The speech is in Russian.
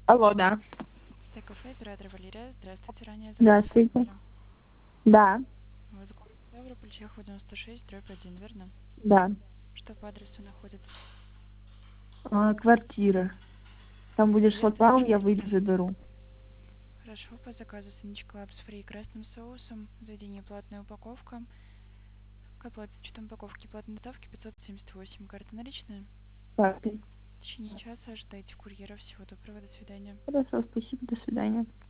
Алло, да. Стейк-кафе, оператор Валерия. Здравствуйте, ранее Здравствуйте. заказывали. Да, Вот город Ставрополь, Чехова, 96, дробь 1, верно? да. Что по адресу находится? Квартира. Там будет Подъезд или шлагбаум, я частная? выйду, заберу. Хорошо, по заказу Синич Клабс Фри красным соусом. Заведение платная упаковка. К оплате с учетом упаковки платной доставки 578. Карта наличная. Картой. В течение часа ожидайте курьера. Всего доброго, до свидания. Хорошо, спасибо, до свидания.